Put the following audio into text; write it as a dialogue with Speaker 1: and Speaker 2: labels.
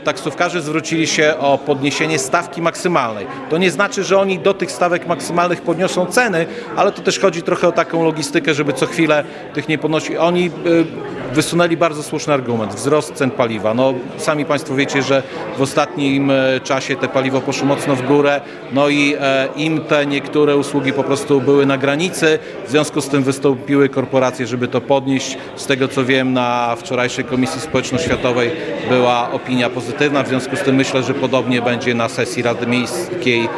Speaker 1: Taksówkarze zwrócili się o podniesienie stawki maksymalnej. To nie znaczy, że oni do tych stawek maksymalnych podniosą ceny, ale to też chodzi trochę o taką logistykę, żeby co chwilę tych nie podnosić. Oni wysunęli bardzo słuszny argument, wzrost cen paliwa. No, sami Państwo wiecie, że w ostatnim czasie te paliwo poszło mocno w górę, no i im te niektóre usługi po prostu były na granicy, w związku z tym wystąpiły korporacje, żeby to podnieść. Z tego co wiem, na wczorajszej Komisji Społeczno-Światowej była opinia pozytywna, w związku z tym myślę, że podobnie będzie na sesji Rady Miejskiej